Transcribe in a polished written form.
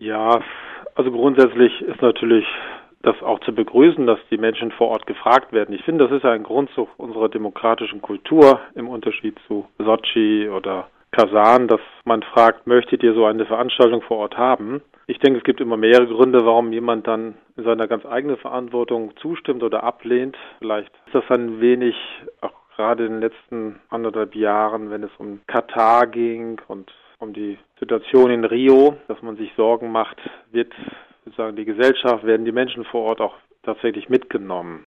Ja, also grundsätzlich ist natürlich das auch zu begrüßen, dass die Menschen vor Ort gefragt werden. Ich finde, das ist ja ein Grundzug unserer demokratischen Kultur im Unterschied zu Sotschi oder Kasan, dass man fragt, möchtet ihr so eine Veranstaltung vor Ort haben? Ich denke, es gibt immer mehrere Gründe, warum jemand dann in seiner ganz eigenen Verantwortung zustimmt oder ablehnt. Vielleicht ist das ein wenig, auch gerade in den letzten 1,5 Jahren, wenn es um Katar ging und um die Situation in Rio, dass man sich Sorgen macht, wird sozusagen die Gesellschaft, werden die Menschen vor Ort auch tatsächlich mitgenommen.